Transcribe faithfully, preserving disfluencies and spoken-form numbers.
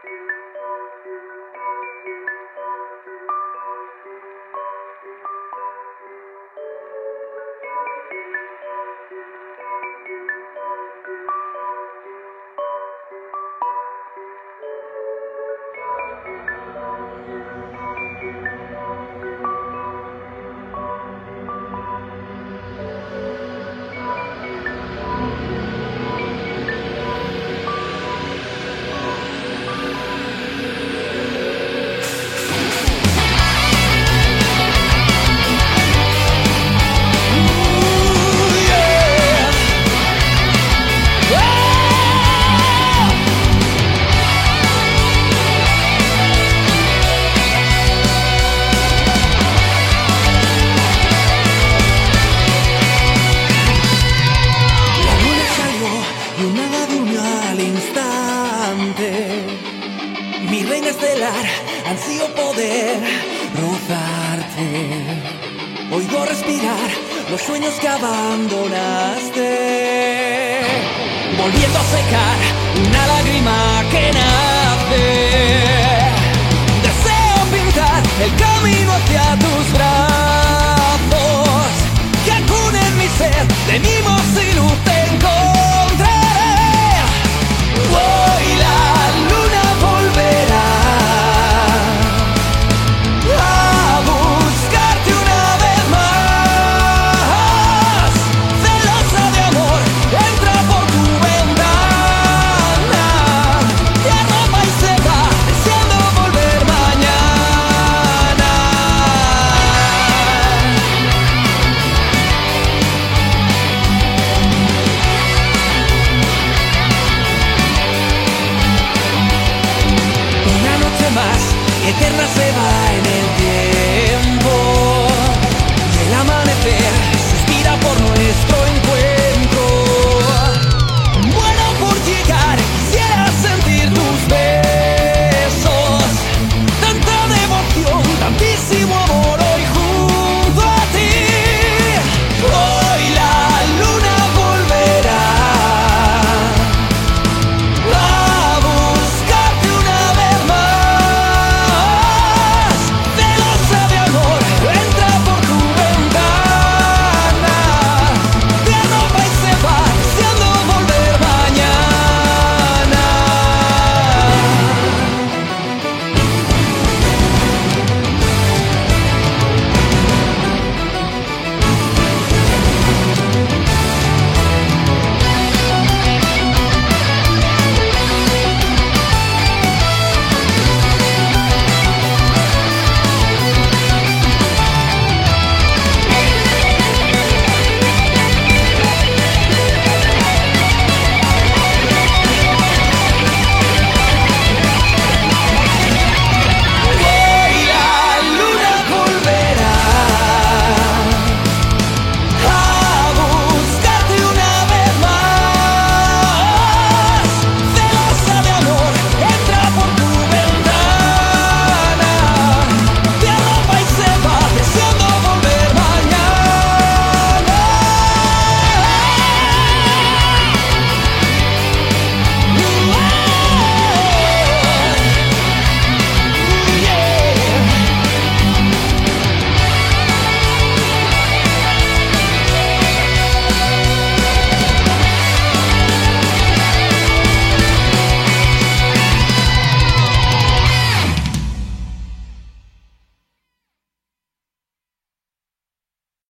Mi reina estelar, ansío poder rozarte. Oigo respirar los sueños que abandonaste, volviendo a secar una lágrima que nace. Deseo pintar el camino hacia tus brazos, que acunen mi ser, de mimos y luz te encontraré. Hoy la luna volverá a buscarte una vez más. Celosa de amor, entra por tu ventana, te arropa y se va, deseando volver mañana. Una noche más, eterna será